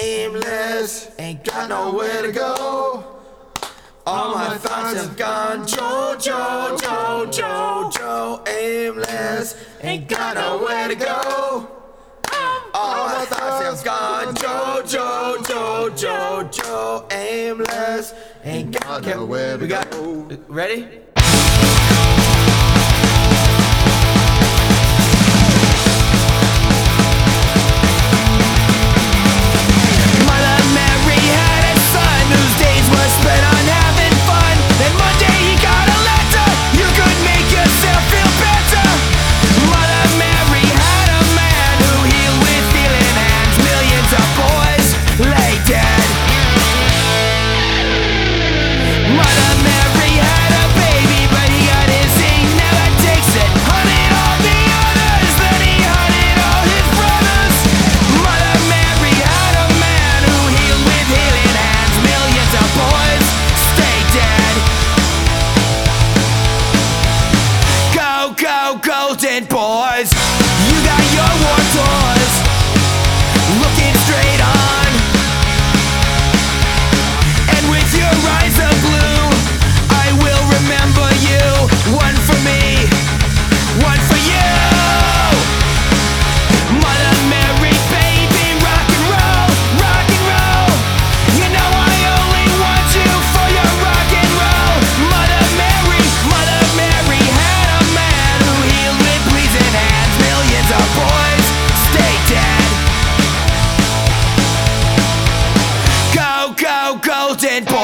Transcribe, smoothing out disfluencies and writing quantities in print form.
aimless, ain't got nowhere to go. All my thoughts have gone Joe, aimless, ain't got nowhere to go. All my thoughts have gone Joe, aimless, ain't got nowhere to go. Ready? Golden boys, you got your war toys, looking straight on, and with your eyes of blue, I will remember you. One for me, one for you. Mother Mary, baby, rock and roll, rock and roll. You know I only want you for your rock and roll. Mother Mary had a man who healed with pleasing hands. Millions of boys stay dead. Go, go, golden boy.